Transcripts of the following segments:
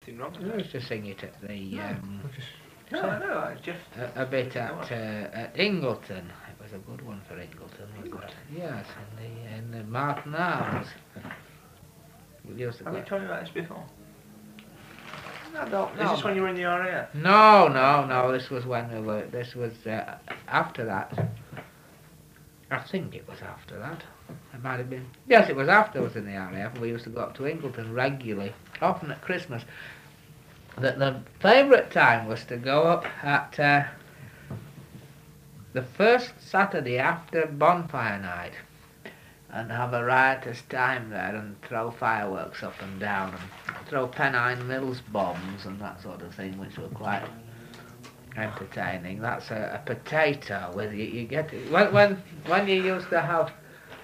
Nothing wrong We with used to sing it at the that. No, I know, Jeff. a bit at Ingleton. It was a good one for Ingleton, wasn't it? Yes, in the Martin Arms. We used to Have you go. told me about this before? I don't know. Is this when you were in the RAF? No. This was when we were. This was after that. I think it was after that. It might have been. Yes, it was after I was in the RAF. We used to go up to Ingleton regularly, often at Christmas. The favourite time was to go up at the first Saturday after bonfire night and have a riotous time there and throw fireworks up and down and throw Pennine Mills bombs and that sort of thing, which were quite entertaining. That's a potato with you get it when you used to have,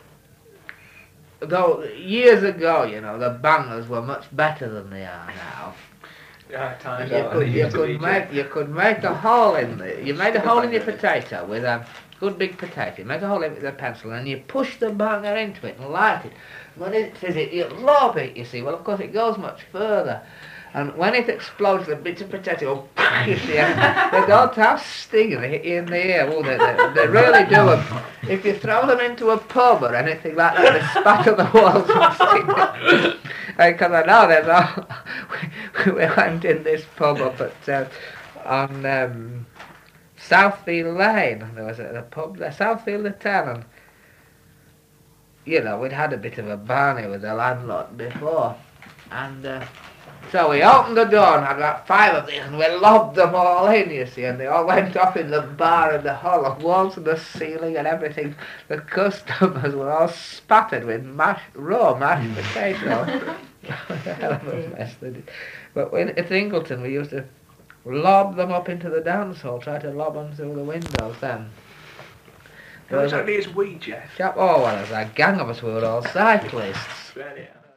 though years ago, you know, the bangers were much better than they are now. Yeah, times You could make a hole in the, you made a hole in your potato with a good big potato. You make a hole in it with a pencil and you push the banger into it and light it. When it says it, you lob it, you see. Well, of course, it goes much further. And when it explodes, the bits of potato, you see, they don't have sting and they hit you in the ear. Oh, they really do. If you throw them into a pub or anything like that, they spatter the walls and sting. Because I know there's all, we went in this pub up at on Southfield Lane. There was a pub there, Southfield of town, and you know we'd had a bit of a barney with the landlord before, and so we opened the door and had about 5 of these, and we lobbed them all in, you see, and they all went off in the bar and the hollow walls and the ceiling and everything. The customers were all spattered with raw mashed potato. Hell of a mess they did. But at Ingleton we used to lob them up into the dance hall, try to lob them through the windows then. How exactly is we, Jeff? Oh, well, there's a gang of us, we were all cyclists. Really?